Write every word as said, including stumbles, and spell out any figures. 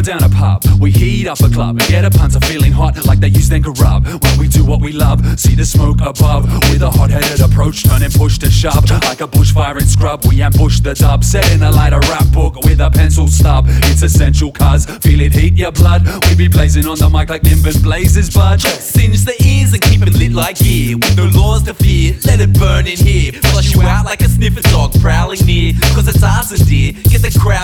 burn down a pub, we heat up a club and get a punter feeling hot like they use then corrupt. When we do what we love, see the smoke above with a hot-headed approach, turn and push to shove. Like a bushfire in scrub, we ambush the dub, set in a lighter rap book with a pencil stub. It's essential cuz, feel it heat your blood. We be blazing on the mic like Nimbus blazes blood. Singe the ears and keep it lit like gear, with no laws to fear, let it burn in here. Flush you out like a sniffer dog prowling near, cause it's arson dear. Get the crowd